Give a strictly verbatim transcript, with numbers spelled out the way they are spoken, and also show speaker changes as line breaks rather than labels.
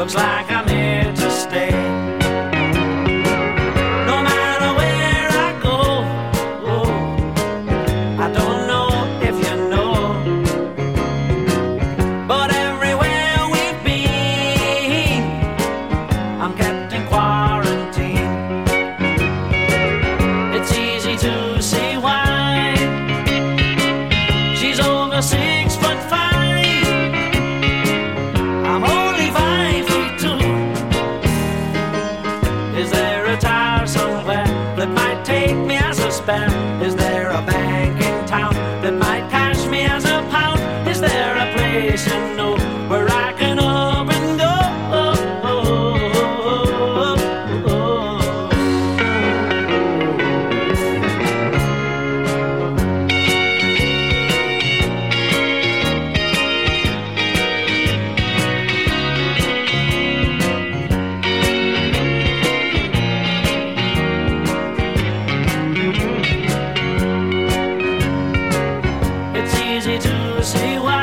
looks like I'm here to stay. No matter where I go, oh, I don't know if you know, but everywhere we've been, I'm kept in quarantine. It's easy to see why. She's over six foot five. I'm only five feet two. Is there a tower somewhere that might take me as a spare? Is there a bank in town that might cash me as a pound? Is there a place you know where I can up and go? It's easy to see why.